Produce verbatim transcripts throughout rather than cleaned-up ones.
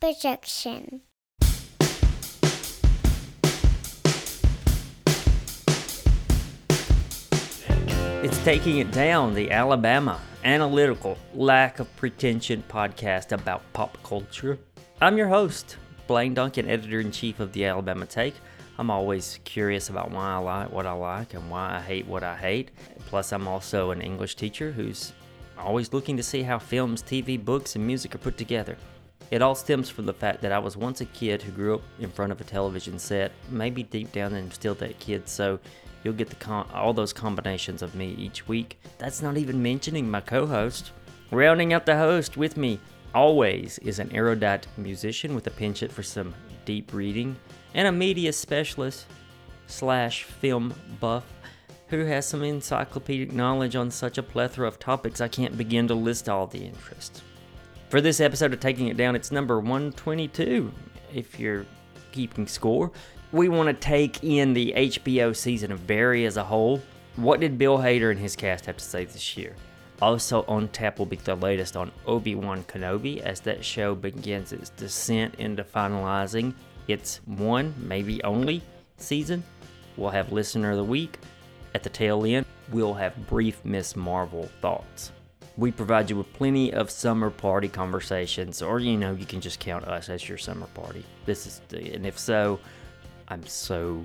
Projection. It's Taking It Down, the Alabama analytical, lack of pretension podcast about pop culture. I'm your host, Blaine Duncan, editor-in-chief of the Alabama Take. I'm always curious about why I like what I like and why I hate what I hate. Plus, I'm also an English teacher who's always looking to see how films, T V, books, and music are put together. It all stems from the fact that I was once a kid who grew up in front of a television set. Maybe deep down I'm still that kid, so you'll get the con- all those combinations of me each week. That's not even mentioning my co-host. Rounding out the host with me always is an erudite musician with a penchant for some deep reading and a media specialist slash film buff who has some encyclopedic knowledge on such a plethora of topics I can't begin to list all the interests. For this episode of Taking It Down, it's number one twenty-two, if you're keeping score. We want to take in the H B O season of Barry as a whole. What did Bill Hader and his cast have to say this year? Also on tap will be the latest on Obi-Wan Kenobi as that show begins its descent into finalizing its one, maybe only, season. We'll have Listener of the Week. At the tail end, we'll have brief Miss Marvel thoughts. We provide you with plenty of summer party conversations, or, you know, you can just count us as your summer party. This is, the, and if so, I'm so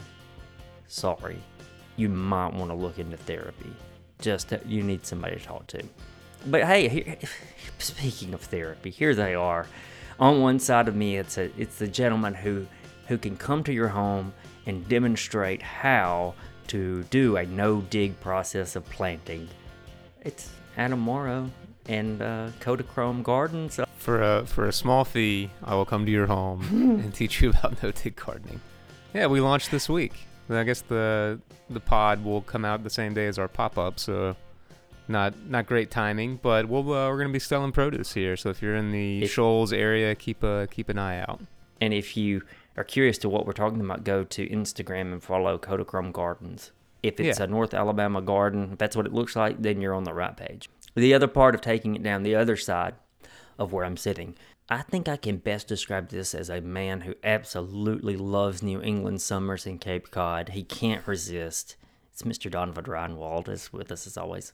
sorry. You might want to look into therapy. Just, you need somebody to talk to. But hey, here, speaking of therapy, here they are. On one side of me, it's a, it's the gentleman who, who can come to your home and demonstrate how to do a no-dig process of planting. It's Adam Morrow and uh, Kodachrome Gardens. For a for a small fee, I will come to your home and teach you about no-dig gardening. Yeah, we launched this week. I guess the the pod will come out the same day as our pop-up, so not not great timing. But we'll uh, we're gonna be selling produce here, so if you're in the if, Shoals area, keep a keep an eye out. And if you are curious to what we're talking about, go to Instagram and follow Kodachrome Gardens. If it's yeah. a North Alabama garden, if that's what it looks like, then you're on the right page. The other part of Taking It Down, the other side of where I'm sitting, I think I can best describe this as a man who absolutely loves New England summers and Cape Cod. He can't resist. It's Mister Donovan Reinwald is with us as always.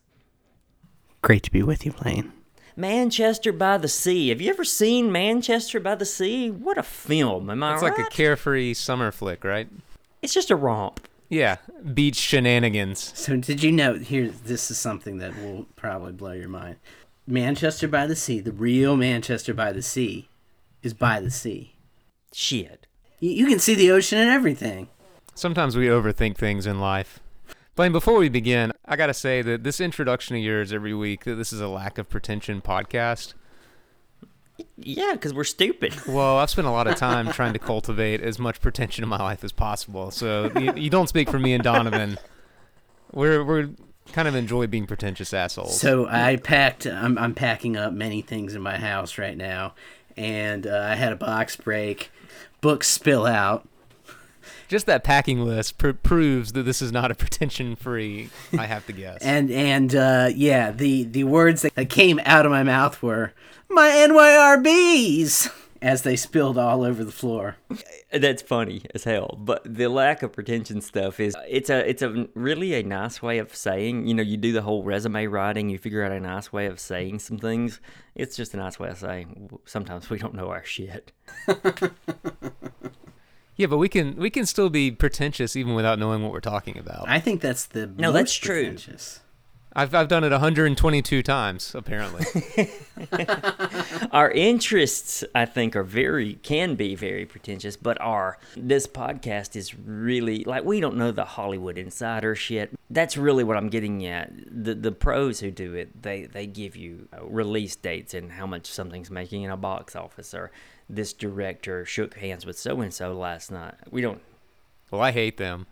Great to be with you, Blaine. Manchester by the Sea. Have you ever seen Manchester by the Sea? What a film, am I it's right? It's like a carefree summer flick, right? It's just a romp. Yeah, beach shenanigans. So did you know, here, this is something that will probably blow your mind. Manchester by the Sea, the real Manchester by the Sea, is by the sea. Shit. You, you can see the ocean and everything. Sometimes we overthink things in life. Blaine, before we begin, I gotta say that this introduction of yours every week, that this is a lack of pretension podcast. Yeah, because we're stupid. Well, I've spent a lot of time trying to cultivate as much pretension in my life as possible. So you, you don't speak for me and Donovan. We're we're kind of enjoy being pretentious assholes. So I packed. I'm I'm packing up many things in my house right now, and uh, I had a box break. Books spill out. Just that packing list pr- proves that this is not a pretension-free, I have to guess. and and uh, yeah, the, the words that came out of my mouth were, my N Y R Bs, as they spilled all over the floor. That's funny as hell. But the lack of pretension stuff is, it's a it's a really a nice way of saying, you know, you do the whole resume writing, you figure out a nice way of saying some things. It's just a nice way of saying, sometimes we don't know our shit. Yeah, but we can we can still be pretentious even without knowing what we're talking about. I think that's the no, most that's true. Pretentious. I've I've done it one hundred twenty-two times apparently. Our interests, I think, are very can be very pretentious, but our this podcast is really like we don't know the Hollywood insider shit. That's really what I'm getting at. The the pros who do it, they they give you release dates and how much something's making in a box office, or this director shook hands with so-and-so last night. We don't... Well, I hate them.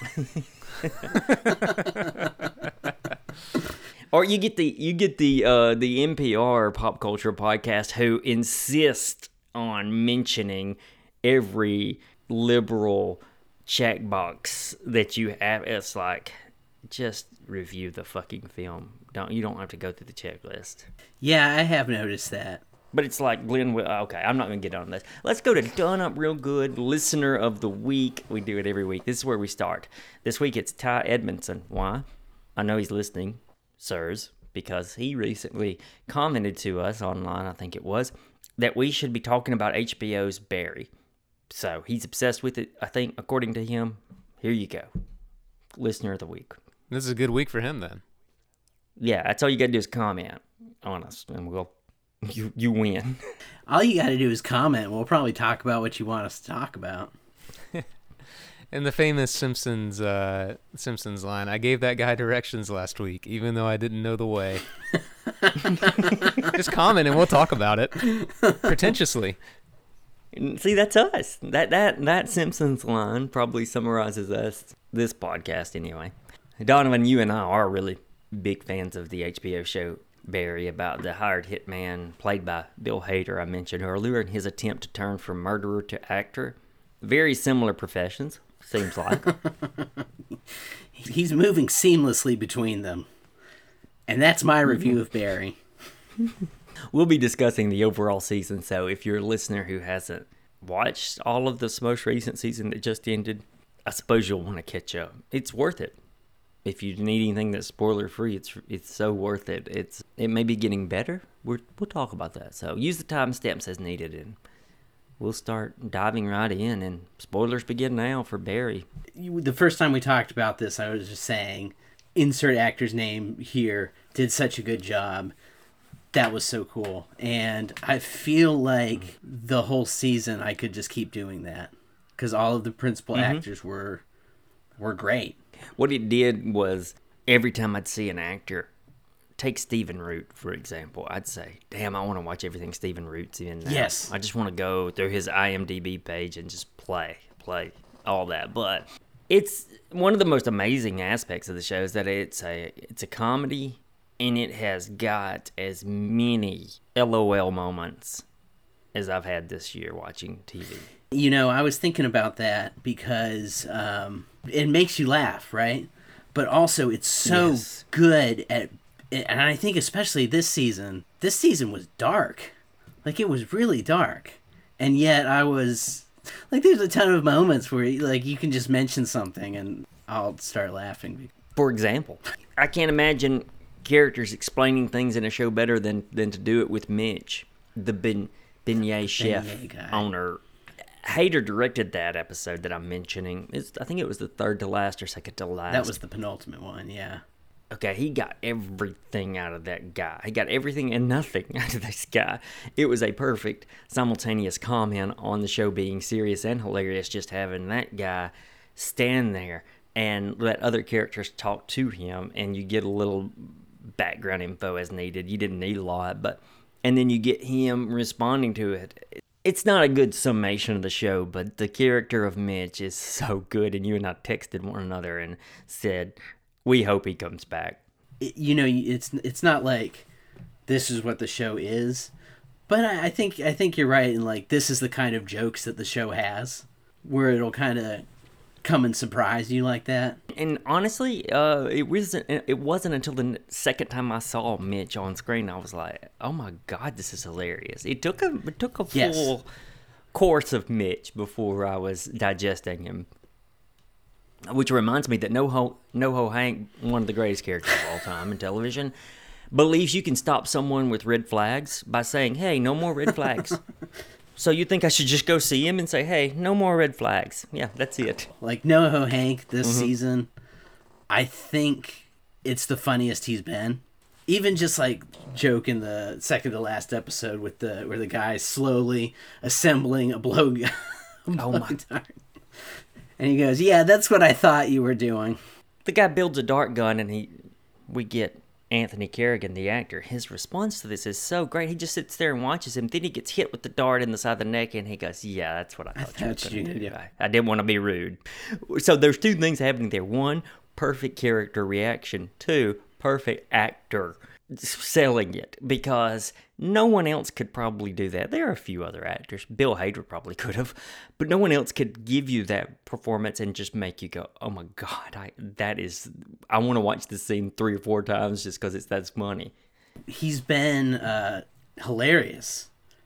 Or you get the you get the uh, the N P R pop culture podcast who insist on mentioning every liberal checkbox that you have. It's like, just review the fucking film. Don't you don't have to go through the checklist. Yeah, I have noticed that. But it's like Glenn. Okay, I'm not gonna get on this. Let's go to Done Up Real Good Listener of the Week. We do it every week. This is where we start. This week it's Ty Edmondson. Why? I know he's listening, sirs, because he recently commented to us online, I think it was, that we should be talking about H B O's Barry. So he's obsessed with it, I think, according to him. Here you go. Listener of the Week. This is a good week for him then. Yeah, that's all you got to do is comment on us, and we'll you you win. All you got to do is comment. We'll probably talk about what you want us to talk about. And the famous Simpsons uh, Simpsons line, I gave that guy directions last week, even though I didn't know the way. Just comment and we'll talk about it. Pretentiously. See, that's us. That that that Simpsons line probably summarizes us, this podcast anyway. Donovan, you and I are really big fans of the H B O show Barry, about the hired hitman played by Bill Hader I mentioned earlier, and his attempt to turn from murderer to actor. Very similar professions, seems like. He's moving seamlessly between them. And that's my review of Barry. We'll be discussing the overall season, so if you're a listener who hasn't watched all of this most recent season that just ended, I suppose you'll want to catch up. It's worth it. If you need anything that's spoiler free, it's it's so worth it. It's it may be getting better. We're, we'll talk about that. So use the timestamps as needed, and we'll start diving right in. And spoilers begin now for Barry. The first time we talked about this, I was just saying, insert actor's name here, did such a good job. That was so cool. And I feel like the whole season I could just keep doing that, because all of the principal mm-hmm. actors were were great. What it did was, every time I'd see an actor, take Stephen Root, for example, I'd say, damn, I want to watch everything Stephen Root's in now. Yes. I just want to go through his I M D B page and just play, play, all that. But it's one of the most amazing aspects of the show is that it's a it's a comedy, and it has got as many LOL moments as I've had this year watching T V. You know, I was thinking about that because um, it makes you laugh, right? But also, it's so yes. good at, and I think especially this season, this season was dark. Like, it was really dark. And yet I was, like, there's a ton of moments where, like, you can just mention something and I'll start laughing. For example, I can't imagine characters explaining things in a show better than, than to do it with Mitch, the ben, beignet chef beignet owner. Hader directed that episode that I'm mentioning. It's, I think it was the third to last or second to last. That was the penultimate one, yeah. Okay, he got everything out of that guy. He got everything and nothing out of this guy. It was a perfect simultaneous comment on the show being serious and hilarious, just having that guy stand there and let other characters talk to him, and you get a little background info as needed. You didn't need a lot, but and then you get him responding to it. It's not a good summation of the show, but the character of Mitch is so good, and you and I texted one another and said, we hope he comes back. It, you know, it's it's not like this is what the show is, but I, I think I think you're right, and like this is the kind of jokes that the show has, where it'll kind of come and surprise you like that. And honestly, uh, it wasn't it wasn't until the second time I saw Mitch on screen I was like, oh my God, this is hilarious. It took a it took a full yes. course of Mitch before I was digesting him. Which reminds me that NoHo NoHo Hank, one of the greatest characters of all time in television, believes you can stop someone with red flags by saying, hey, no more red flags. So you think I should just go see him and say, hey, no more red flags. Yeah, that's it. Like NoHo Hank this Mm-hmm. season, I think it's the funniest he's been. Even just like joke in the second to last episode with the where the guy's slowly assembling a blow gun. Oh my dart. And he goes, yeah, that's what I thought you were doing. The guy builds a dart gun, and he, we get Anthony Carrigan, the actor. His response to this is so great. He just sits there and watches him. Then he gets hit with the dart in the side of the neck, and he goes, yeah, that's what I thought I you were thought going you to do. did. I, I didn't want to be rude. So there's two things happening there. One, perfect character reaction. Two, perfect actor selling it, because no one else could probably do that. There are a few other actors. Bill Hader probably could have, but no one else could give you that performance and just make you go, oh my God, I that is, I want to watch this scene three or four times just because it's that's funny. He's been uh, hilarious.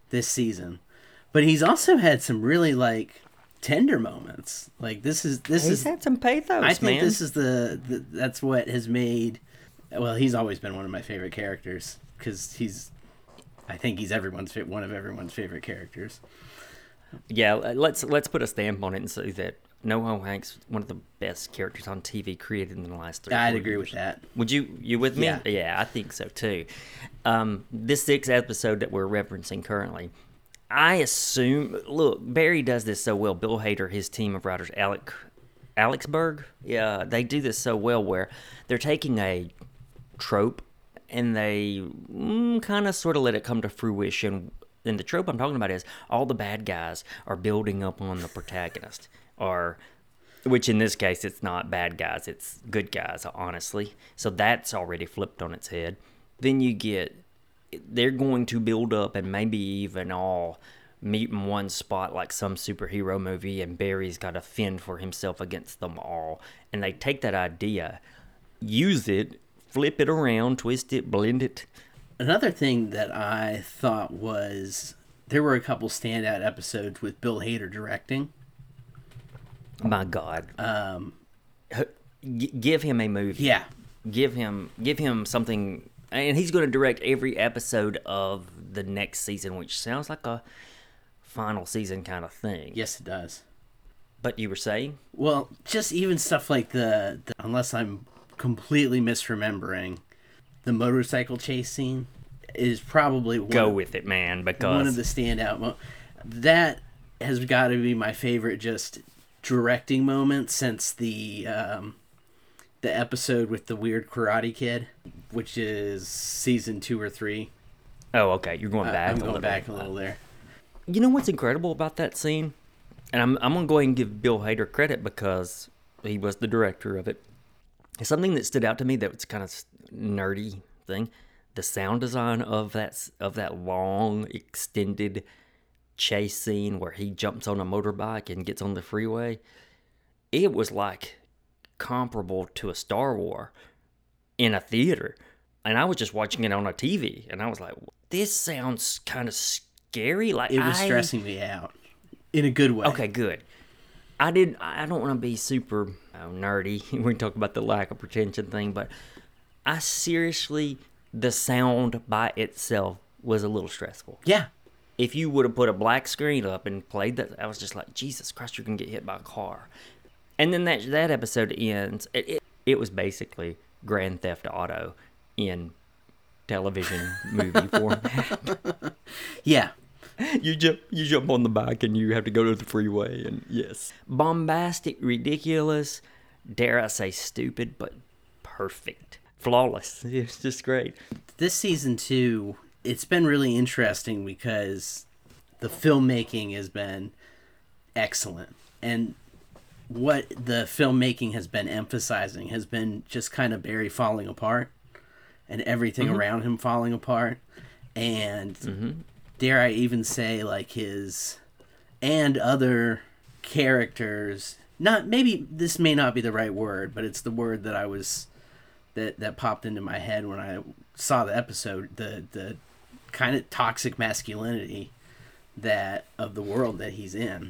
this season, but he's also had some really like tender moments. Like this is this He's is had some pathos, I think man. this is the, the that's what has made. Well, he's always been one of my favorite characters because he's. I think he's everyone's fa- one of everyone's favorite characters. Yeah, let's let's put a stamp on it and say that Noah Hanks one of the best characters on T V created in the last three. I'd four agree years. with that. Would you you with me? Yeah. Yeah, I think so too. Um, this sixth episode that we're referencing currently, I assume. Look, Barry does this so well. Bill Hader, his team of writers, Alec Alexberg, yeah, they do this so well where they're taking a trope and they mm, kind of sort of let it come to fruition. And the trope I'm talking about is all the bad guys are building up on the protagonist, or which in this case it's not bad guys, it's good guys, honestly. So that's already flipped on its head. Then you get they're going to build up and maybe even all meet in one spot like some superhero movie, and Barry's got to fend for himself against them all. And they take that idea, use it, flip it around, twist it, blend it. Another thing that I thought was there were a couple standout episodes with Bill Hader directing. My God, Um, G- give him a movie. yeah, Give him, give him something, and he's going to direct every episode of the next season, which sounds like a final season kind of thing. yes, it does. But you were saying? Well, just even stuff like the, the unless I'm completely misremembering, the motorcycle chase scene is probably one, Go with it, man, because one of the standout. Mo- that has got to be my favorite just directing moment since the um, the episode with the weird Karate Kid, which is season two or three. oh, okay, you're going I- back. I'm a going little. back a little there. You know what's incredible about that scene? And I'm I'm gonna go ahead and give Bill Hader credit because he was the director of it. It's something that stood out to me that was kind of nerdy thing. The sound design of that s- of that long extended chase scene where he jumps on a motorbike and gets on the freeway. It was like comparable to a Star Wars in a theater. And I was just watching it on a T V and I was like, this sounds kind of scary. Like It was I- stressing me out in a good way. Okay, good. I did. I don't want to be super uh, nerdy. We talk about the lack of pretension thing, but I seriously, the sound by itself was a little stressful. Yeah. If you would have put a black screen up and played that, I was just like, Jesus Christ, you're gonna get hit by a car. And then that that episode ends. It it, it was basically Grand Theft Auto in television movie format. Yeah. You jump, you jump on the bike, and you have to go to the freeway. And yes, bombastic, ridiculous, dare I say, stupid, but perfect, flawless. It's just great. This season two, it's been really interesting because the filmmaking has been excellent. And what the filmmaking has been emphasizing has been just kind of Barry falling apart and everything Mm-hmm. around him falling apart. And Mm-hmm. dare I even say, like, his and other characters, not maybe this may not be the right word, but it's the word that I was that that popped into my head when I saw the episode, the the kind of toxic masculinity that of the world that he's in.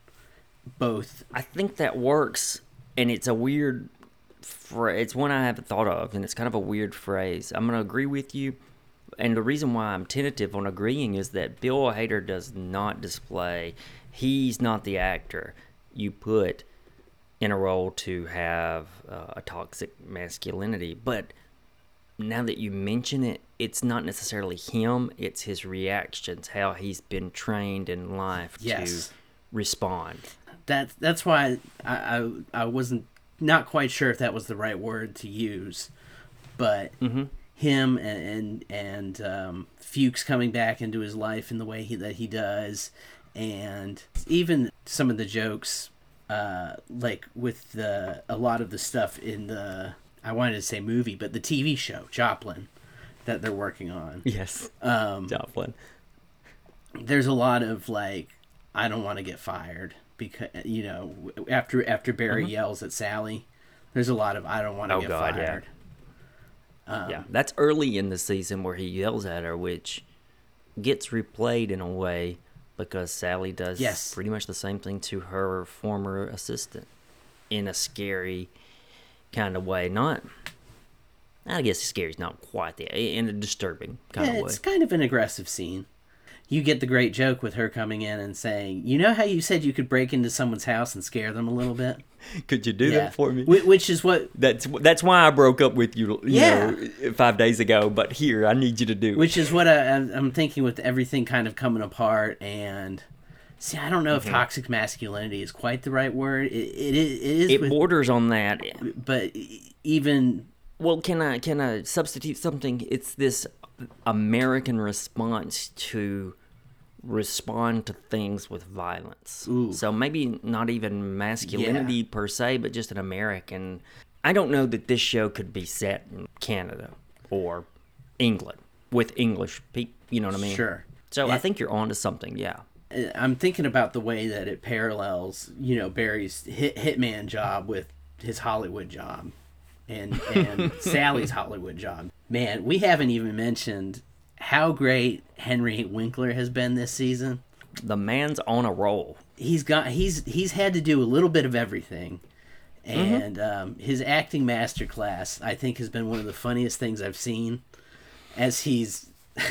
Both I think that works, and it's a weird phrase. It's one I haven't thought of, and it's kind of a weird phrase. I'm going to agree with you, and the reason why I'm tentative on agreeing is that Bill Hader does not display, he's not the actor you put in a role to have uh, a toxic masculinity. But now that you mention it, it's not necessarily him, it's his reactions, how he's been trained in life Yes. to respond. that that's why I, I I wasn't not quite sure if that was the right word to use, but Mm-hmm. him and and, and um, Fuchs coming back into his life in the way he, that he does, and even some of the jokes, uh, like with the a lot of the stuff in the I wanted to say movie, but the T V show Joplin that they're working on. Yes, Um, Joplin. there's a lot of like, I don't want to get fired because you know after after Barry yells at Sally, there's a lot of I don't want to Oh, get God, yeah. fired. Um, Yeah, that's early in the season where he yells at her, which gets replayed in a way because Sally does Yes. pretty much the same thing to her former assistant in a scary kind of way. Not, I guess scary is not quite that, in a disturbing kind Yeah, of way. it's kind of an aggressive scene. You get the great joke with her coming in and saying, "You know how you said you could break into someone's house and scare them a little bit? Could you do Yeah. that for me? Wh- Which is what That's that's why I broke up with you, you Yeah. know, five days ago. But here, I need you to do. which is what I, I'm I'm thinking with everything kind of coming apart. And see, I don't know if Mm-hmm. toxic masculinity is quite the right word. It it, is- it is, it with, borders on that. but even Well, can I can I substitute something? It's this American response to respond to things with violence. Ooh. So maybe not even masculinity per se, but just an American. I don't know that this show could be set in Canada or England with English people. You know what I mean? Sure. So I Yeah. think you're onto something. Yeah. I'm thinking about the way that it parallels, you know, Barry's hit, hitman job with his Hollywood job, and and Sally's Hollywood job. Man, we haven't even mentioned how great Henry Winkler has been this season. The man's on a roll. He's got he's he's had to do a little bit of everything, and um, his acting masterclass I think has been one of the funniest things I've seen, as he's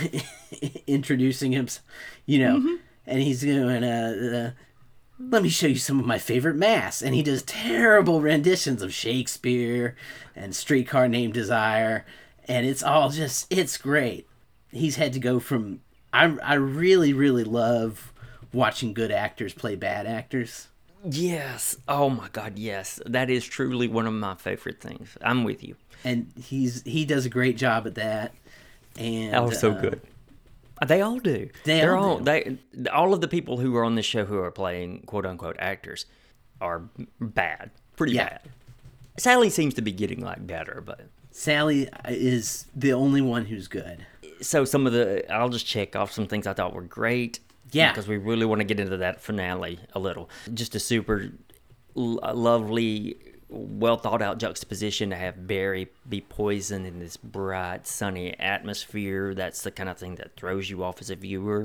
introducing him, you know, and he's going, uh, uh, "Let me show you some of my favorite masks," and he does terrible renditions of Shakespeare and Streetcar Named Desire, and it's all just it's great. He's had to go from I I really really love watching good actors play bad actors. Yes. Oh my God. Yes. That is truly one of my favorite things. I'm with you. And he's he does a great job at that. And Oh, so uh, good. They all do. They They're all all do. they all of the people who are on this show who are playing quote unquote actors are bad, pretty Yeah. bad. Sally seems to be getting like better, but Sally is the only one who's good. so some of the I'll just check off some things I thought were great. Yeah. because we really want to get into that finale a little. Just a super l- lovely, well thought out juxtaposition to have Barry be poisoned in this bright, sunny atmosphere. That's the kind of thing that throws you off as a viewer.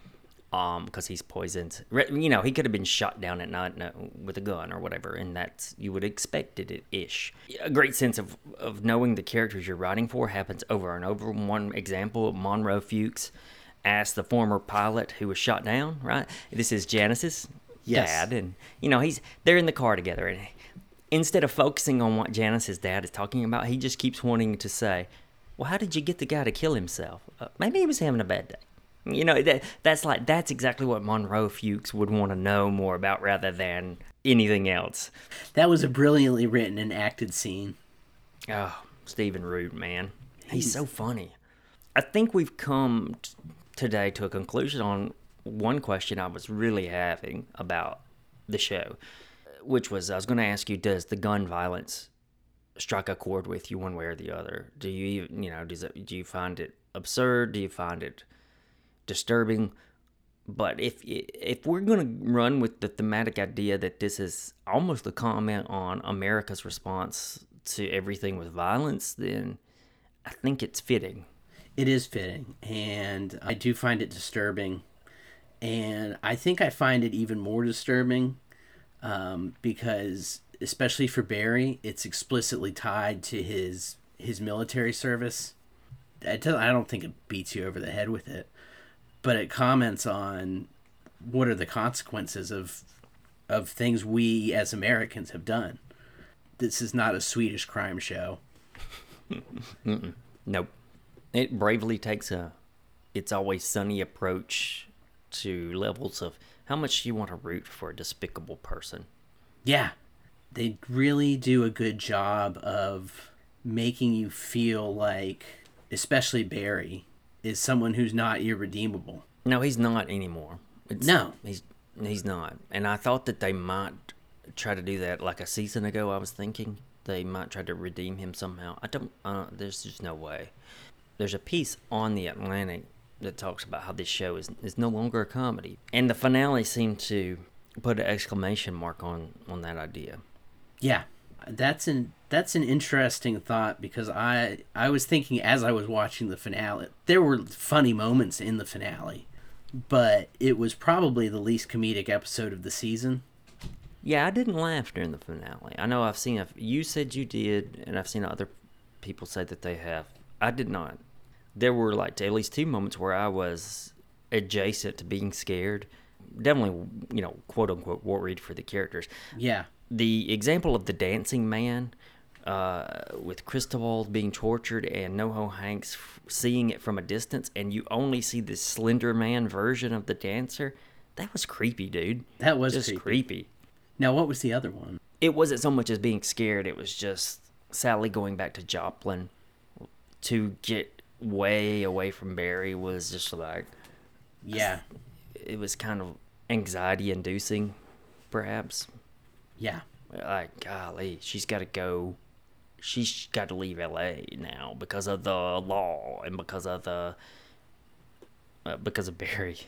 Um, because he's poisoned. Re- You know, he could have been shot down at night no, with a gun or whatever, and that's you would expect it ish. A great sense of of knowing the characters you're writing for happens over and over. One example: Monroe Fuchs asked the former pilot who was shot down. Right, this is Janice's Yes. dad, and you know he's they're in the car together, and instead of focusing on what Janice's dad is talking about, he just keeps wanting to say, "Well, how did you get the guy to kill himself? Uh, maybe he was having a bad day." You know, that that's like that's exactly what Monroe Fuchs would want to know more about rather than anything else. That was a brilliantly written and acted scene. Oh, Stephen Root, man. He's so funny. I think we've come t- today to a conclusion on one question I was really having about the show, which was I was going to ask you, does the gun violence strike a chord with you one way or the other? Do you, you know, does it, do you find it absurd? Do you find it disturbing? But if if we're going to run with the thematic idea that this is almost a comment on America's response to everything with violence, then I think it's fitting. It is fitting, and I do find it disturbing. And I think I find it even more disturbing um, because, especially for Barry, it's explicitly tied to his his military service. I tell- I don't think it beats you over the head with it, but it comments on what are the consequences of of things we as Americans have done. This is not a Swedish crime show. Nope. It bravely takes a it's always sunny approach to levels of how much do you want to root for a despicable person. Yeah, they really do a good job of making you feel like, especially Barry, is someone who's not irredeemable. No, he's not anymore. It's, No. He's he's not. And I thought that they might try to do that like a season ago. I was thinking they might try to redeem him somehow. I don't, uh, there's just no way. There's a piece on The Atlantic that talks about how this show is is no longer a comedy. And the finale seemed to put an exclamation mark on, on that idea. Yeah, That's an that's an interesting thought because I I was thinking as I was watching the finale, there were funny moments in the finale, but it was probably the least comedic episode of the season. Yeah, I didn't laugh during the finale. I know I've seen, a, you said you did, and I've seen other people say that they have. I did not. There were like at least two moments where I was adjacent to being scared. Definitely, you know, quote unquote, worried for the characters. Yeah. The example of the dancing man uh, with Cristobal being tortured and NoHo Hanks f- seeing it from a distance, and you only see this Slender Man version of the dancer, that was creepy, dude. That was just creepy. creepy. Now, what was the other one? It wasn't so much as being scared, it was just Sally going back to Joplin to get way away from Barry was just like... Yeah. It was kind of anxiety-inducing, perhaps. Yeah. Like, golly, she's got to go. She's got to leave L A now because of the law and because of the... Uh, because of Barry.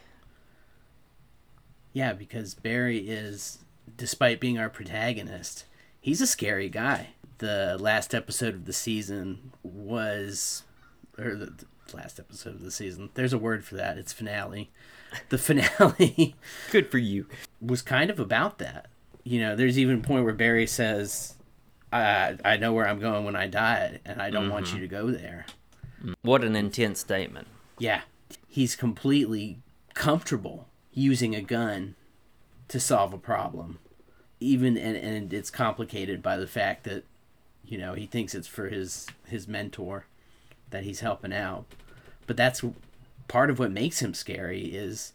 Yeah, because Barry is, despite being our protagonist, he's a scary guy. The last episode of the season was... Or the, the last episode of the season. There's a word for that. It's finale. The finale... Good for you. ...was kind of about that. You know, there's even a point where Barry says, I, I know where I'm going when I die, and I don't mm-hmm. want you to go there. What an intense statement. Yeah. He's completely comfortable using a gun to solve a problem. Even, and, and it's complicated by the fact that, you know, he thinks it's for his, his mentor that he's helping out. But that's part of what makes him scary is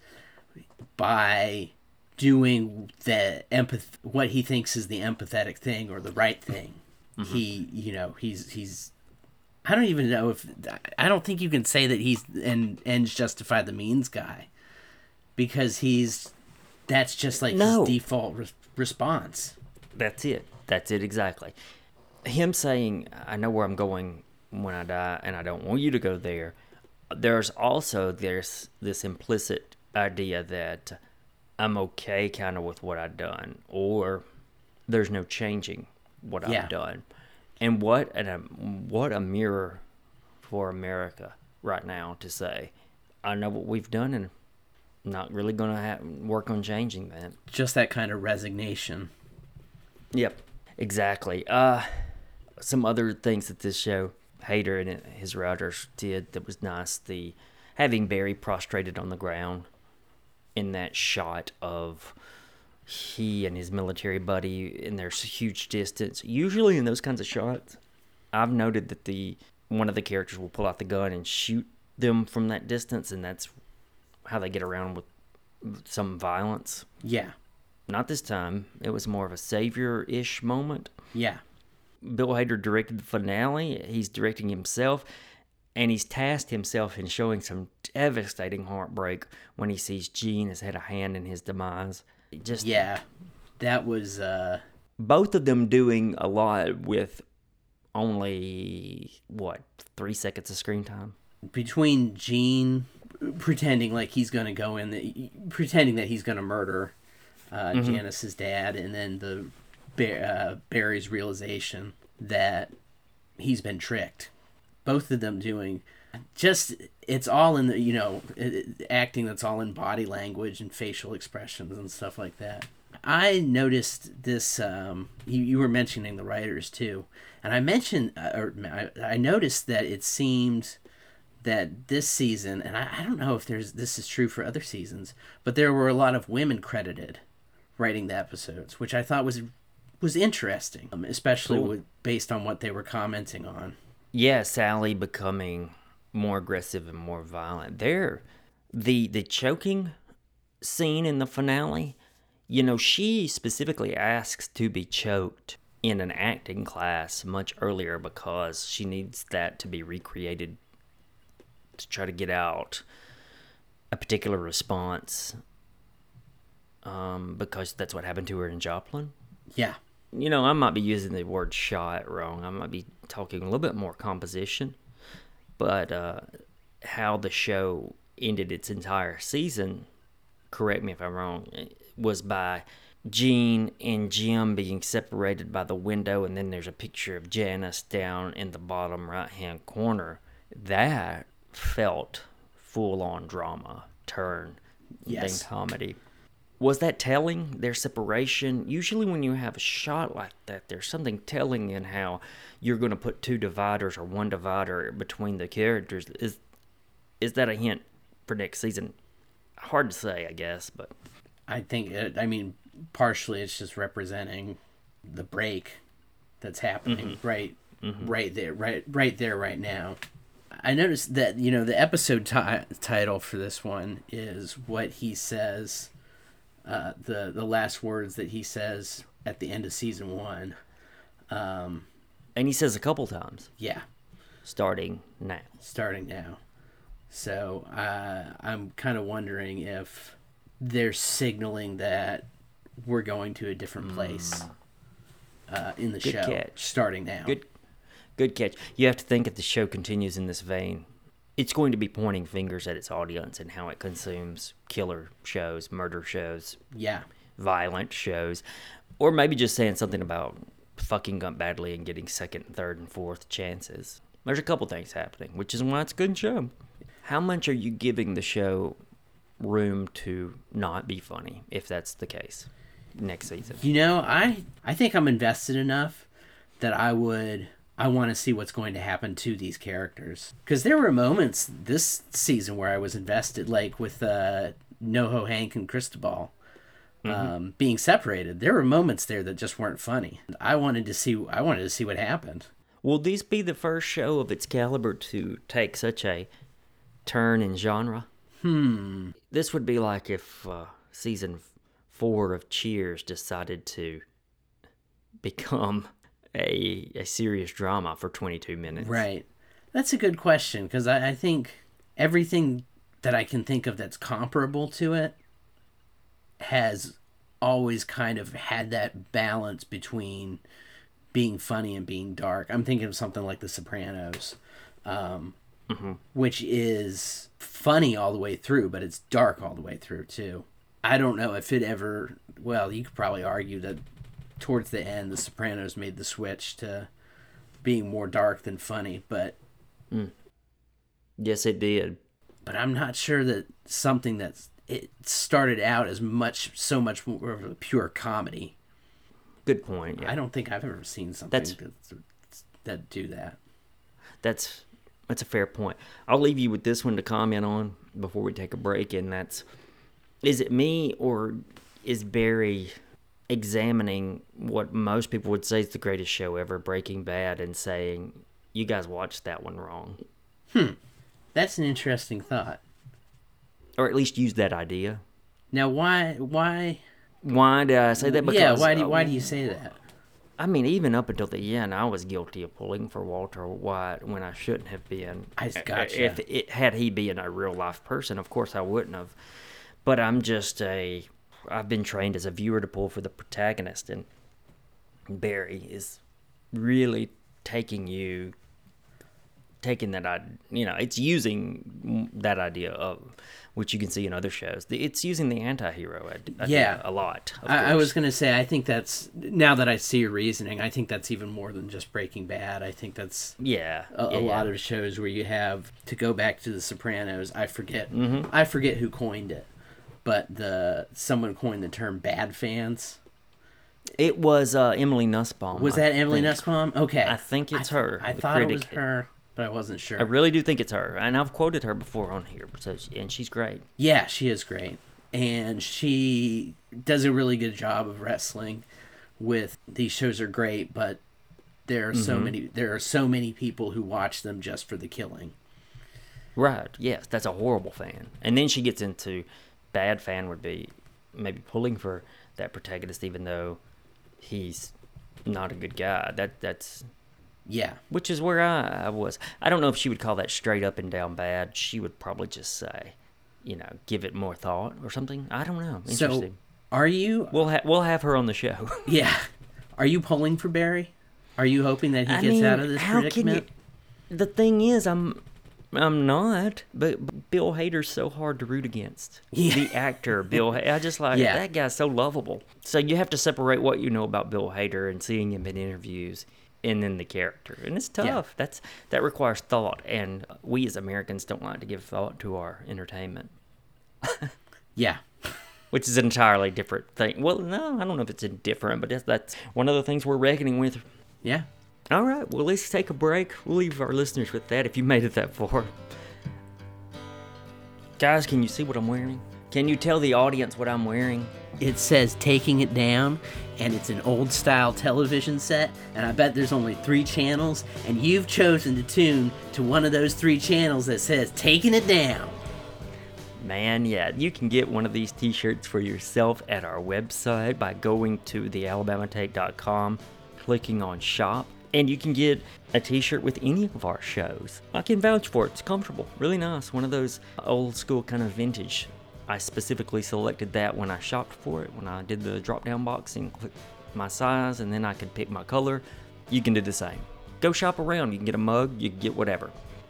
by... doing the empath what he thinks is the empathetic thing or the right thing. Mm-hmm. He, you know, he's he's I don't even know if I don't think you can say that he's an ends justify the means guy because he's that's just like no. his default re- response. That's it. That's it exactly. Him saying, "I know where I'm going when I die, and I don't want you to go there." There's also there's this implicit idea that I'm okay kind of with what I've done, or there's no changing what yeah. I've done. And what an, um, what a mirror for America right now to say, I know what we've done and I'm not really going to ha- work on changing that. Just that kind of resignation. Yep, exactly. Uh, some other things that this show, Hader and his writers did that was nice. The having Barry prostrated on the ground in that shot of he and his military buddy in their huge distance. Usually in those kinds of shots, I've noted that the one of the characters will pull out the gun and shoot them from that distance, and that's how they get around with some violence. Yeah. Not this time. It was more of a savior-ish moment. Yeah. Bill Hader directed the finale. He's directing himself. And he's tasked himself in showing some devastating heartbreak when he sees Gene has had a hand in his demise. Just yeah, that was... Uh... Both of them doing a lot with only, what, three seconds of screen time? Between Gene pretending like he's going to go in, the, pretending that he's going to murder uh, mm-hmm. Janice's dad, and then the uh, Barry's realization that he's been tricked. Both of them doing just, it's all in the, you know, acting that's all in body language and facial expressions and stuff like that. I noticed this, um, you, you were mentioning the writers too, and I mentioned, uh, or I, I noticed that it seemed that this season, and I, I don't know if there's this is true for other seasons, but there were a lot of women credited writing the episodes, which I thought was was interesting, um, especially cool. with, based on what they were commenting on. Yeah, Sally becoming more aggressive and more violent. There, the the choking scene in the finale, you know, she specifically asks to be choked in an acting class much earlier because she needs that to be recreated to try to get out a particular response, um, because that's what happened to her in Joplin. Yeah. You know, I might be using the word shot wrong. I might be talking a little bit more composition. But uh, how the show ended its entire season, correct me if I'm wrong, was by Gene and Jim being separated by the window, and then there's a picture of Janice down in the bottom right-hand corner. That felt full-on drama turn Yes. than comedy. Was that telling, their separation? Usually when you have a shot like that, there's something telling in how you're going to put two dividers or one divider between the characters. Is is that a hint for next season? Hard to say, I guess, but... I think, it, I mean, partially it's just representing the break that's happening Mm-hmm. right right there, right right there, right now. I noticed that, you know, the episode ti- title for this one is what he says, uh, the, the last words that he says at the end of season one. Um, And he says a couple times, yeah, starting now. starting now. So uh, I'm kind of wondering if they're signaling that we're going to a different place uh, in the Good show, catch. starting now. Good good catch. You have to think if the show continues in this vein, it's going to be pointing fingers at its audience and how it consumes killer shows, murder shows, Yeah, violent shows, or maybe just saying something about fucking up badly and getting second, third, and fourth chances. There's a couple things happening, which is why it's a good show. How much are you giving the show room to not be funny, if that's the case, next season? you know, I I think I'm invested enough that I would I want to see what's going to happen to these characters, because there were moments this season where I was invested, like with uh, NoHo Hank and Cristobal. Um, being separated, there were moments there that just weren't funny. I wanted to see. I wanted to see what happened. Will this be the first show of its caliber to take such a turn in genre? Hmm. This would be like if uh, season four of Cheers decided to become a a serious drama for twenty-two minutes. Right. That's a good question, because I, I think everything that I can think of that's comparable to it has always kind of had that balance between being funny and being dark. I'm thinking of something like The Sopranos, um, Mm-hmm. which is funny all the way through, but it's dark all the way through too. I don't know if it ever, well, you could probably argue that towards the end, The Sopranos made the switch to being more dark than funny, but Yes, it did. but I'm not sure that something that's it started out as much so much more of a pure comedy. Good point. Yeah. I don't think I've ever seen something That's- that that do that. That's that's a fair point. I'll leave you with this one to comment on before we take a break, and that's: is it me or is Barry examining what most people would say is the greatest show ever, Breaking Bad, and saying, "You guys watched that one wrong," That's an interesting thought. or at least use that idea? Now, why why Why did I say that? Because yeah, why do uh, why do you say that? I mean, even up until the end, I was guilty of pulling for Walter White when I shouldn't have been. I gotcha. If it had he been a real life person, of course I wouldn't have. But I'm just a. I've been trained as a viewer to pull for the protagonist, and Barry is really taking you, taking that I, you know, it's using that idea of, which you can see in other shows. It's using the anti-hero idea Yeah. a lot. Of I, I course. was gonna say I think that's now that I see your reasoning, I think that's even more than just Breaking Bad. I think that's Yeah, a, yeah, a lot yeah. of shows where you have to go back to The Sopranos. I forget Mm-hmm. I forget who coined it, but the someone coined the term "bad fans." It was uh, Emily Nussbaum. Was I that Emily think. Nussbaum? Okay, I think it's I th- her, I the thought it was critic. her, but I wasn't sure. I really do think it's her, and I've quoted her before on here, so she, and she's great. Yeah, she is great. And she does a really good job of wrestling with these shows are great, but there are so Mm-hmm. many there are so many people who watch them just for the killing. Right? Yes, that's a horrible fan. And then she gets into bad fan would be maybe pulling for that protagonist, even though he's not a good guy. That that's Yeah. which is where I, I was. I don't know if she would call that straight up and down bad. She would probably just say, you know, give it more thought or something. I don't know. So Interesting. are you we'll ha- we'll have her on the show. yeah. Are you pulling for Barry? Are you hoping that he I gets mean, out of this how predicament? Can you, the thing is, I'm I'm not, but Bill Hader's so hard to root against. Yeah. The actor, Bill Hader. I just like, Yeah. that guy's so lovable. So you have to separate what you know about Bill Hader and seeing him in interviews and then the character. And it's tough. Yeah. That's That requires thought, and we as Americans don't like to give thought to our entertainment, Yeah. which is an entirely different thing. Well, no, I don't know if it's indifferent, but that's, that's one of the things we're reckoning with. Yeah. All right, well, let's take a break. We'll leave our listeners with that if you made it that far. Guys, can you see what I'm wearing? Can you tell the audience what I'm wearing? It says Taking It Down, and it's an old-style television set, and I bet there's only three channels, and you've chosen to tune to one of those three channels that says Taking It Down. Man, yeah, you can get one of these t-shirts for yourself at our website by going to the alabama take dot com, clicking on shop, and you can get a t-shirt with any of our shows. I can vouch for it. It's comfortable, really nice. One of those old school kind of vintage. I specifically selected that when I shopped for it, when I did the drop-down box and clicked my size, and then I could pick my color. You can do the same. Go shop around. You can get a mug, you can get whatever.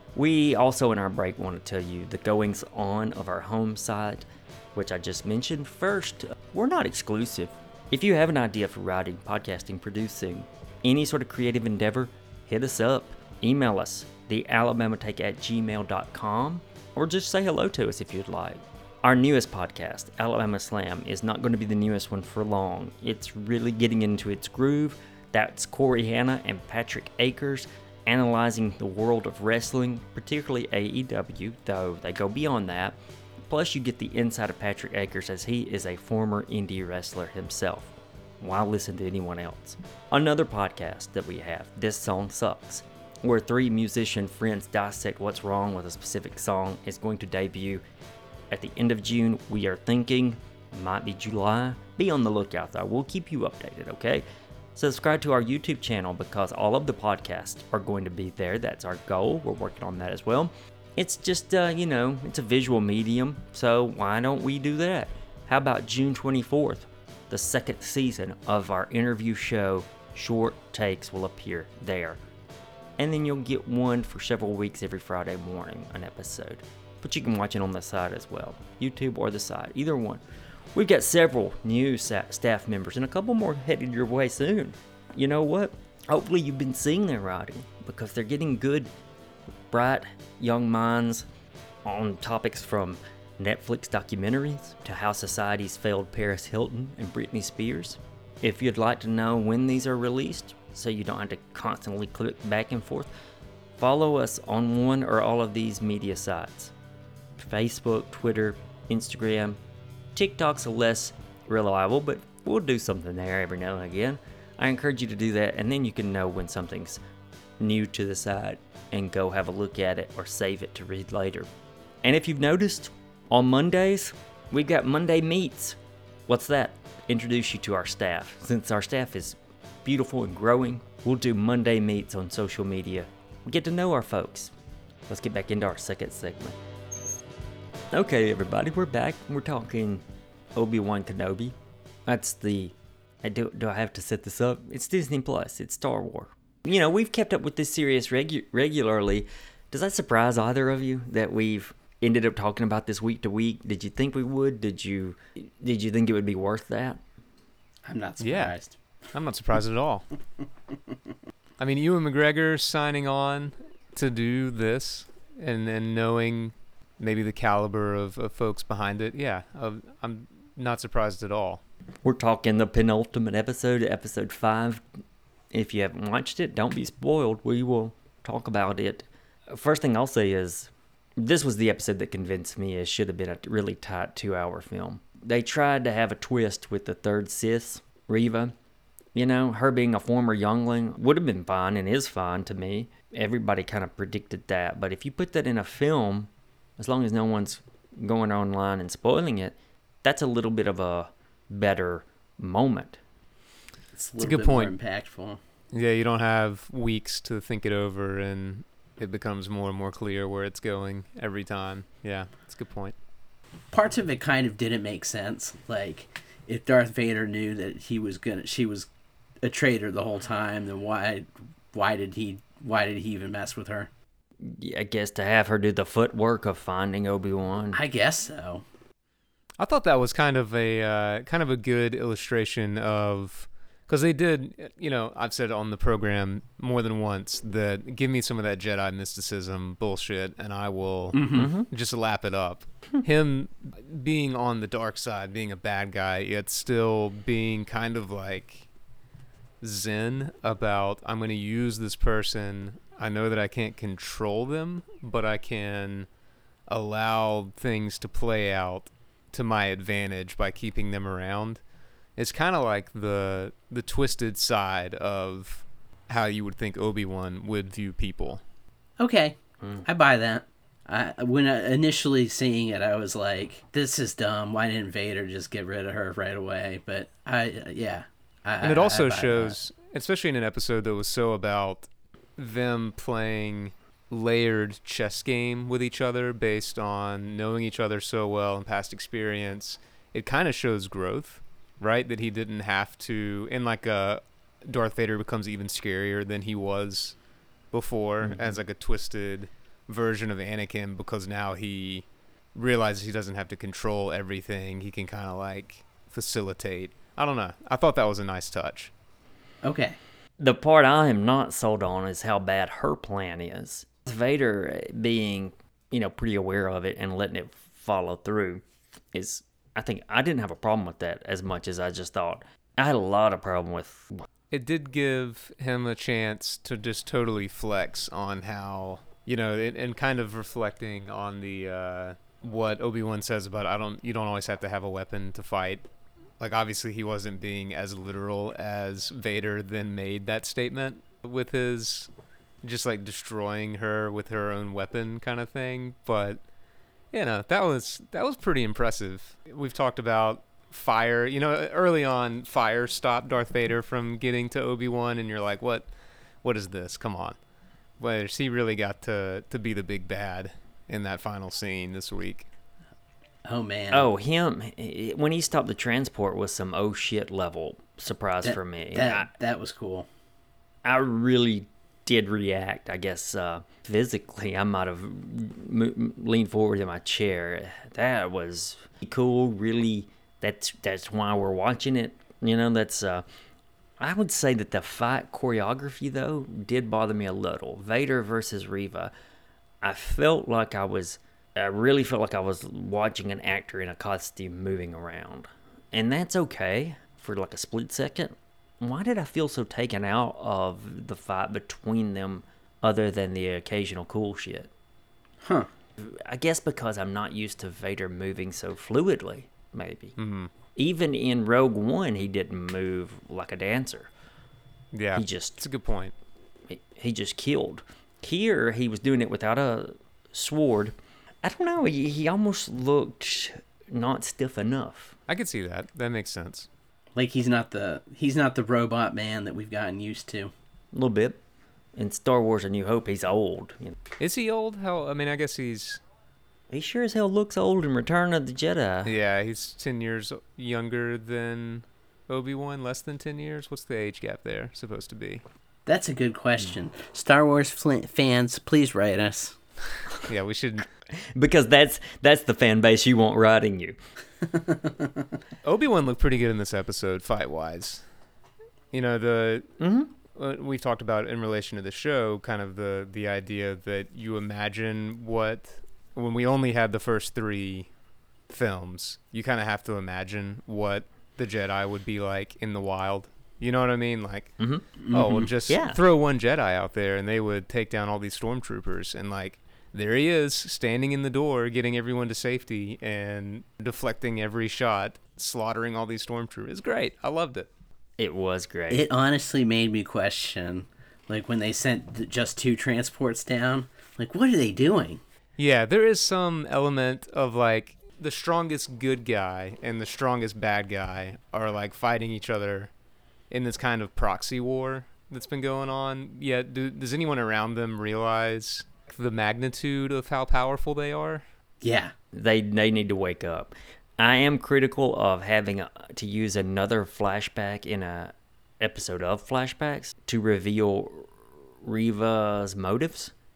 We also, in our break, want to tell you the goings on of our home site, which I just mentioned. First, we're not exclusive. If you have an idea for writing, podcasting, producing, any sort of creative endeavor, hit us up. Email us, the alabama take at gmail dot com, or just say hello to us if you'd like. Our newest podcast, Alabama Slam, is not going to be the newest one for long. It's really getting into its groove. That's Corey Hanna and Patrick Akers analyzing the world of wrestling, particularly A E W, though they go beyond that. Plus, you get the insight of Patrick Akers, as he is a former indie wrestler himself. Why listen to anyone else? Another podcast that we have, This Song Sucks, where three musician friends dissect what's wrong with a specific song, is going to debut at the end of June. We are thinking might be July. Be on the lookout though. We'll keep you updated, okay? Subscribe to our YouTube channel because all of the podcasts are going to be there. That's our goal. We're working on that as well. It's just, uh, you know, it's a visual medium, so why don't we do that? How about June twenty-fourth? The second season of our interview show, Short Takes, will appear there. And then you'll get one for several weeks every Friday morning, an episode. But you can watch it on the site as well, YouTube or the site, either one. We've got several new staff members and a couple more headed your way soon. You know what? Hopefully you've been seeing their writing because they're getting good, bright young minds on topics from Netflix documentaries to how society's failed Paris Hilton and Britney Spears. If you'd like to know when these are released, so you don't have to constantly click back and forth, follow us on one or all of these media sites. Facebook, Twitter, Instagram. TikTok's less reliable, but we'll do something there every now and again. I encourage you to do that, and then you can know when something's new to the site and go have a look at it or save it to read later. And if you've noticed, on Mondays, we've got Monday Meets. What's that? Introduce you to our staff. Since our staff is beautiful and growing, we'll do Monday Meets on social media. We get to know our folks. Let's get back into our second segment. Okay, everybody, we're back. We're talking Obi-Wan Kenobi. That's the... I do, do I have to set this up? It's Disney Plus. It's Star Wars. You know, we've kept up with this series regu- regularly. Does that surprise either of you that we've ended up talking about this week to week? Did you think we would? Did you Did you think it would be worth that? I'm not surprised. Yeah, I'm not surprised at all. I mean, Ewan McGregor signing on to do this and then knowing maybe the caliber of, of folks behind it, yeah, uh, I'm not surprised at all. We're talking the penultimate episode, episode five. If you haven't watched it, don't be spoiled. We will talk about it. First thing I'll say is, this was the episode that convinced me it should have been a really tight two-hour film. They tried to have a twist with the third Sith, Reva. You know, her being a former youngling would have been fine and is fine to me. Everybody kind of predicted that. But if you put that in a film, as long as no one's going online and spoiling it, that's a little bit of a better moment. It's a, it's a little good bit point. More impactful. Yeah, you don't have weeks to think it over, and it becomes more and more clear where it's going every time. Yeah, it's a good point. Parts of it kind of didn't make sense. Like, if Darth Vader knew that he was gonna, she was a traitor the whole time, then why, why did he, why did he even mess with her? I guess to have her do the footwork of finding Obi-Wan. I guess so. I thought that was kind of a uh, kind of a good illustration of, because they did, you know, I've said on the program more than once that give me some of that Jedi mysticism bullshit and I will Mm-hmm. just lap it up. Him being on the dark side, being a bad guy, yet still being kind of like zen about, I'm going to use this person. I know that I can't control them, but I can allow things to play out to my advantage by keeping them around. It's kind of like the the twisted side of how you would think Obi-Wan would view people. Okay, Mm. I buy that. I when I initially seeing it, I was like, "This is dumb. Why didn't Vader just get rid of her right away?" But I, yeah, I, And it I- I also buy shows, especially in an episode that was so about them playing layered chess game with each other based on knowing each other so well and past experience, it kind of shows growth, right? That he didn't have to, in like a Darth Vader becomes even scarier than he was before, Mhm. as like a twisted version of Anakin, because now he realizes he doesn't have to control everything. He can kind of like facilitate. I don't know. I thought that was a nice touch. that. Okay, The part I am not sold on is how bad her plan is. Vader being, you know, pretty aware of it and letting it follow through is, I think, I didn't have a problem with that as much as I just thought. I had a lot of problem with. It did give him a chance to just totally flex on how, you know, and, and kind of reflecting on the uh, what Obi-Wan says about, I don't, you don't always have to have a weapon to fight. Like, obviously he wasn't being as literal as Vader then made that statement with his just like destroying her with her own weapon kind of thing. But, you know, that was that was pretty impressive. We've talked about fire, you know, early on, fire stopped Darth Vader from getting to Obi-Wan, and you're like, what what is this? Come on. Whereas he really got to to be the big bad in that final scene this week. oh man, Oh, him, when he stopped the transport was some oh shit level surprise that, for me. that that was cool. I, I really did react, I guess, uh, physically. I might have m- leaned forward in my chair. That was cool, really. That's that's why we're watching it. You know, that's, uh, I would say that the fight choreography, though, did bother me a little. Vader versus Reva. I felt like I was, I really felt like I was watching an actor in a costume moving around. And that's okay for like a split second. Why did I feel so taken out of the fight between them other than the occasional cool shit? Huh. I guess because I'm not used to Vader moving so fluidly, maybe. Mm-hmm. Even in Rogue One, he didn't move like a dancer. Yeah, He just it's a good point. he, he just killed. Here, he was doing it without a sword. I don't know. He, he almost looked not stiff enough. I could see that. That makes sense. Like he's not the he's not the robot man that we've gotten used to. A little bit. In Star Wars: A New Hope, he's old. You know. Is he old? How? I mean, I guess he's. He sure as hell looks old in Return of the Jedi. Yeah, he's ten years younger than Obi-Wan. Less than ten years. What's the age gap there supposed to be? That's a good question. Star Wars fl- fans, please write us. Yeah, we should. Because that's that's the fan base you want writing you. Obi-Wan looked pretty good in this episode, fight-wise. You know, the Mm-hmm. uh, we've talked about in relation to the show, kind of the the idea that you imagine what, when we only had the first three films, you kind of have to imagine what the Jedi would be like in the wild. You know what I mean? Like, Mm-hmm. oh, well, just Yeah. throw one Jedi out there and they would take down all these stormtroopers, and like, there he is, standing in the door, getting everyone to safety and deflecting every shot, slaughtering all these stormtroopers. It's great. I loved it. It was great. It honestly made me question, like when they sent th- just two transports down, like what are they doing? Yeah, there is some element of like the strongest good guy and the strongest bad guy are like fighting each other in this kind of proxy war that's been going on. Yet, do, does anyone around them realize the magnitude of how powerful they are? Yeah. They they need to wake up. I am critical of having a, to use another flashback in a episode of flashbacks to reveal Reva's motives.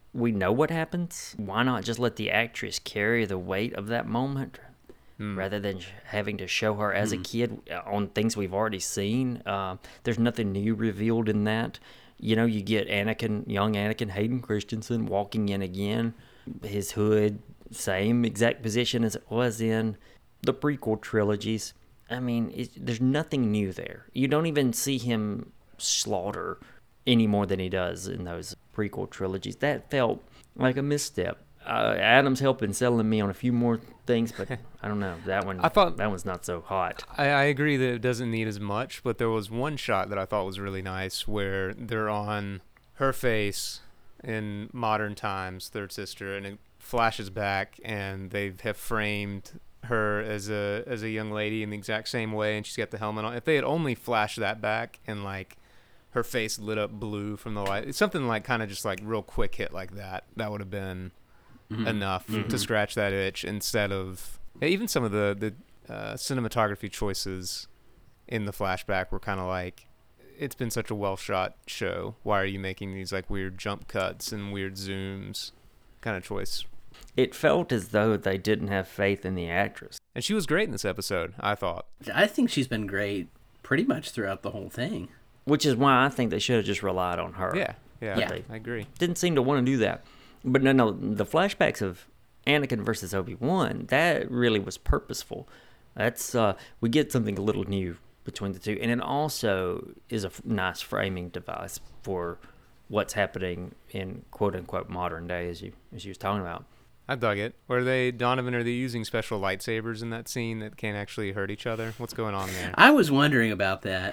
we know what happens. Why not just let the actress carry the weight of that moment mm. rather than having to show her as mm. a kid on things we've already seen? Uh, there's nothing new revealed in that. You know, you get Anakin, young Anakin Hayden Christensen walking in again. His hood, same exact position as it was in the prequel trilogies. I mean, it, there's nothing new there. You don't even see him slaughter any more than he does in those prequel trilogies. That felt like a misstep. Uh, Adam's helping selling me on a few more things, but I don't know. That one, I thought that one's not so hot. I, I agree that it doesn't need as much, but there was one shot that I thought was really nice where they're on her face in modern times, third sister, and it flashes back, and they have framed her as a as a young lady in the exact same way, and she's got the helmet on. If they had only flashed that back and like her face lit up blue from the light, it's something like kind of just like real quick hit like that, that would have been mm-hmm. enough mm-hmm. to scratch that itch. Instead of even some of the the uh, cinematography choices in the flashback were kind of like, it's been such a well shot show, why are you making these like weird jump cuts and weird zooms kind of choice? It felt as though they didn't have faith in the actress. And she was great in this episode, I thought. I think she's been great pretty much throughout the whole thing. Which is why I think they should have just relied on her. Yeah, yeah, yeah. I agree. Didn't seem to want to do that. But no, no, the flashbacks of Anakin versus Obi-Wan, that really was purposeful. That's uh, we get something a little new between the two. And it also is a f- nice framing device for what's happening in quote-unquote modern day, as you as you was talking about. I dug it. Were they, Donovan, are they using special lightsabers in that scene that can't actually hurt each other? What's going on there? I was wondering about that.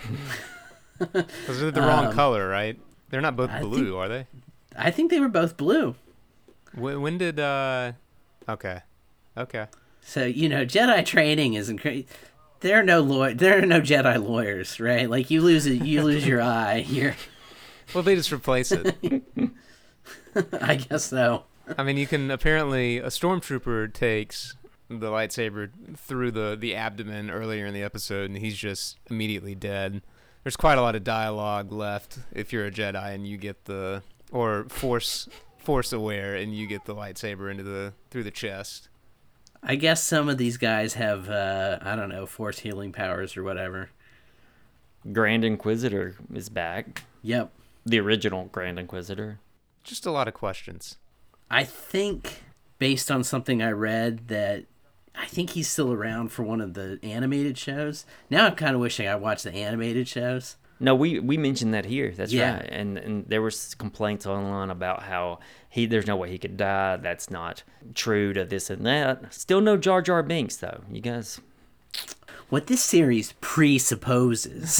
Because they're the wrong um, color, right? They're not both I blue, think, are they? I think they were both blue. When, when did, uh... Okay. Okay. So, you know, Jedi training isn't great. There are no law- There are no Jedi lawyers, right? Like, you lose it, you lose your eye. You're... Well, they just replace it. I guess so. I mean, you can apparently, a stormtrooper takes the lightsaber through the, the abdomen earlier in the episode, and he's just immediately dead. There's quite a lot of dialogue left if you're a Jedi and you get the, or force force aware and you get the lightsaber into the through the chest. I guess some of these guys have, uh, I don't know, force healing powers or whatever. Grand Inquisitor is back. Yep. The original Grand Inquisitor. Just a lot of questions. I think, based on something I read, that I think he's still around for one of the animated shows. Now I'm kind of wishing I watched the animated shows. No, we, we mentioned that here. That's yeah. right. And and there was complaints online about how he there's no way he could die. That's not true to this and that. Still no Jar Jar Binks, though. You guys... What this series presupposes.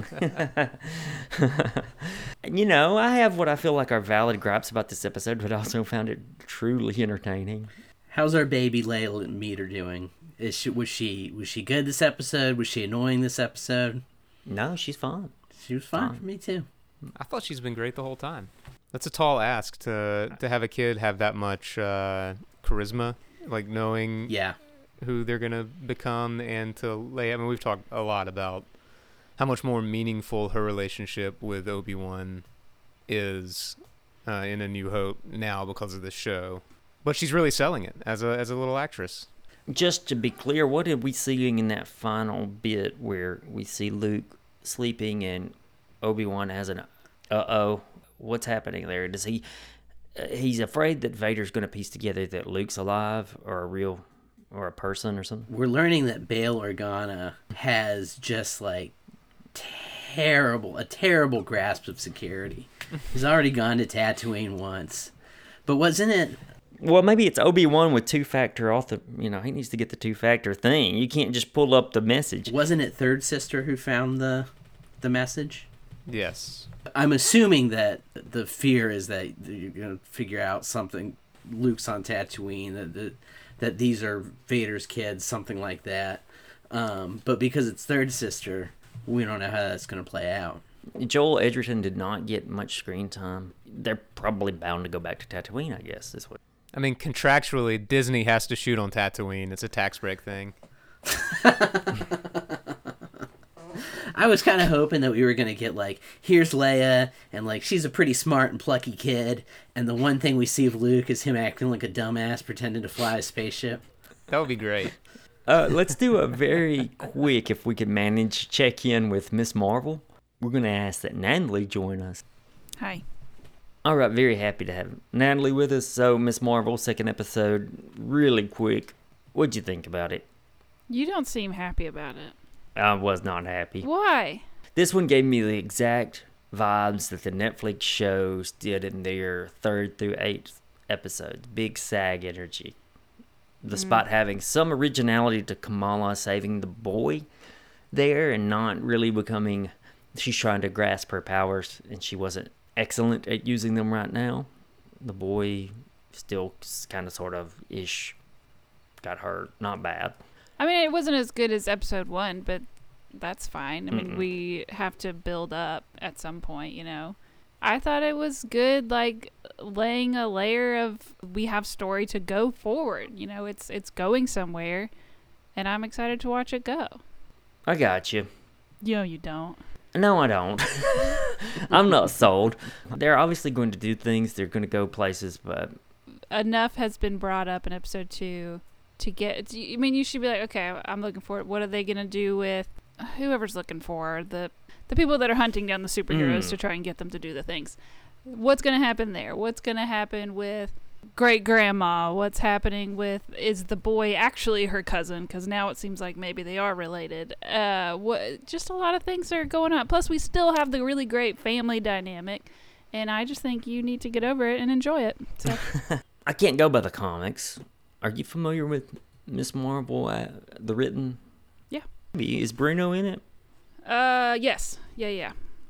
You know, I have what I feel like are valid gripes about this episode, but I also found it truly entertaining. How's our baby Layla Meter doing? Is she was she was she good this episode? Was she annoying this episode? No, she's fine. She was fine, fine. for me too. I thought she's been great the whole time. That's a tall ask to to have a kid have that much uh, charisma, like knowing yeah. who they're gonna become, and to lay. I mean, we've talked a lot about how much more meaningful her relationship with Obi-Wan is uh, in A New Hope now because of this show. But she's really selling it as a as a little actress. Just to be clear, what did we see in that final bit where we see Luke sleeping and Obi-Wan has an uh-oh? What's happening there? Does he? Uh, he's afraid that Vader's going to piece together that Luke's alive or a real or a person or something. We're learning that Bail Organa has just like terrible, a terrible grasp of security. He's already gone to Tatooine once, but wasn't it? Well, maybe it's Obi-Wan with two-factor auth. You know, he needs to get the two-factor thing. You can't just pull up the message. Wasn't it Third Sister who found the the message? Yes. I'm assuming that the fear is that you're going to figure out something. Luke's on Tatooine, that, that, that these are Vader's kids, something like that. Um, but because it's Third Sister, we don't know how that's going to play out. Joel Edgerton did not get much screen time. They're probably bound to go back to Tatooine, I guess, is what. I mean, contractually, Disney has to shoot on Tatooine. It's a tax break thing. I was kind of hoping that we were going to get, like, here's Leia, and, like, she's a pretty smart and plucky kid, and the one thing we see of Luke is him acting like a dumbass pretending to fly a spaceship. That would be great. Uh, let's do a very quick, if we can manage, check-in with Miss Marvel. We're going to ask that Natalie join us. Hi. All right, very happy to have Natalie with us. So, Miss Marvel, second episode, really quick. What'd you think about it? You don't seem happy about it. I was not happy. Why? This one gave me the exact vibes that the Netflix shows did in their third through eighth episodes. Big SAG energy. Despite mm. having some originality to Kamala saving the boy there and not really becoming... She's trying to grasp her powers, and she wasn't excellent at using them right now. The boy still kind of sort of ish got hurt. Not bad. I mean, it wasn't as good as episode one, but that's fine. I mean, Mm-mm. we have to build up at some point, you know. I thought it was good, like, laying a layer of, we have story to go forward. You know, it's it's going somewhere, and I'm excited to watch it go. I got you. You know you don't. No, I don't. I'm not sold. They're obviously going to do things. They're going to go places, but... Enough has been brought up in episode two to get... I mean, you should be like, okay, I'm looking for it. What are they going to do with whoever's looking for the the people that are hunting down the superheroes Mm. to try and get them to do the things? What's going to happen there? What's going to happen with great grandma? What's happening with, is the boy actually her cousin? Because now it seems like maybe they are related. Uh, what? Just a lot of things are going on. Plus, we still have the really great family dynamic, and I just think you need to get over it and enjoy it. So. I can't go by the comics. Are you familiar with Miss Marvel, uh, the written? Yeah. Is Bruno in it? Uh, yes. Yeah, yeah.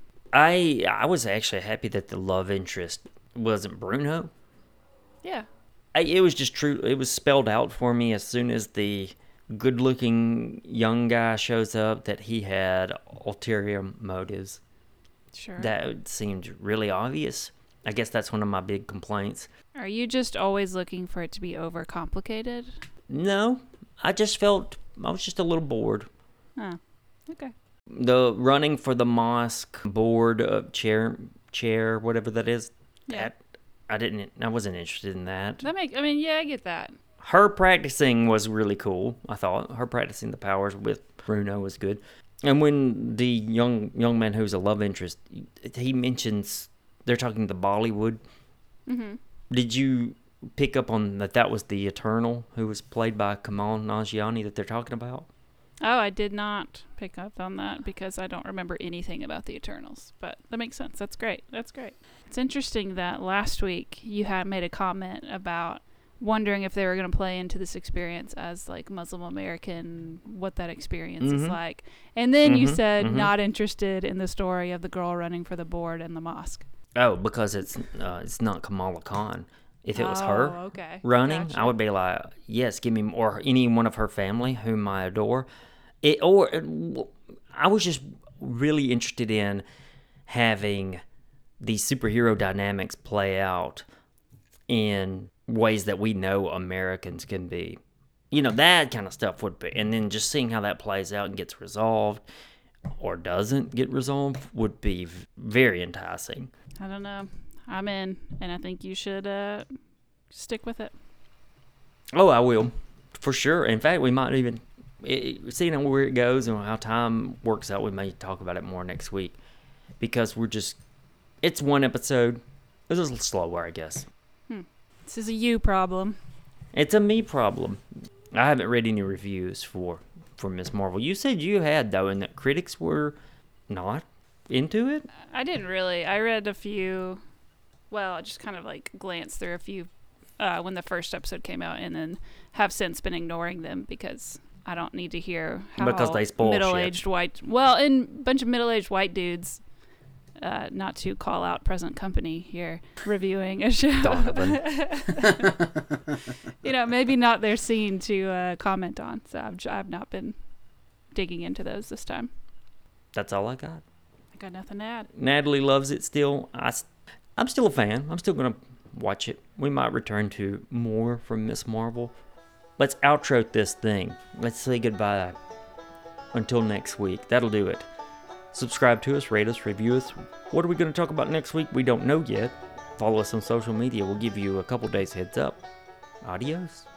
I I was actually happy that the love interest wasn't Bruno. Yeah. I, it was just true. It was spelled out for me as soon as the good-looking young guy shows up that he had ulterior motives. Sure. That seemed really obvious. I guess that's one of my big complaints. Are you just always looking for it to be overcomplicated? No, I just felt I was just a little bored. Oh, okay. The running for the mosque board uh, chair, chair, whatever that is. Yeah. That, I didn't. I wasn't interested in that. That make. I mean, yeah, I get that. Her practicing was really cool. I thought her practicing the powers with Bruno was good. And when the young young man who's a love interest, he mentions they're talking to Bollywood. Mm-hmm. Did you pick up on that? That was the Eternal who was played by Kamal Nanjiani that they're talking about. Oh, I did not pick up on that because I don't remember anything about the Eternals. But that makes sense. That's great. That's great. It's interesting that last week you had made a comment about wondering if they were going to play into this experience as like Muslim American, what that experience Mm-hmm. is like. And then you Mhm, said mhm. not interested in the story of the girl running for the board and the mosque. Oh, because it's uh, it's not Kamala Khan. If it was Oh, her okay. running, Gotcha. I would be like, yes, give me or any one of her family whom I adore. It or I was just really interested in having these superhero dynamics play out in ways that we know Americans can be. You know, that kind of stuff would be, and then just seeing how that plays out and gets resolved or doesn't get resolved would be v- very enticing. I don't know. I'm in, and I think you should uh, stick with it. Oh, I will, for sure. In fact, we might even, it, seeing where it goes and how time works out, we may talk about it more next week. Because we're just, it's one episode. It's a little slower, I guess. This is a you problem. It's a me problem. I haven't read any reviews for, for Miss Marvel. You said you had, though, and that critics were not into it? I didn't really. I read a few, well, I just kind of like glanced through a few uh, when the first episode came out, and then have since been ignoring them because I don't need to hear how Because they spoil shit. middle-aged white, well, and a bunch of middle-aged white dudes, uh, not to call out present company here, reviewing a show. Donovan. You know, maybe not their scene to uh, comment on. So I've, I've not been digging into those this time. That's all I got. I got nothing to add. Natalie loves it still. I, s- I'm still a fan. I'm still going to watch it. We might return to more from Miss Marvel. Let's outro this thing. Let's say goodbye until next week. That'll do it. Subscribe to us, rate us, review us. What are we going to talk about next week? We don't know yet. Follow us on social media. We'll give you a couple days heads up. Adios.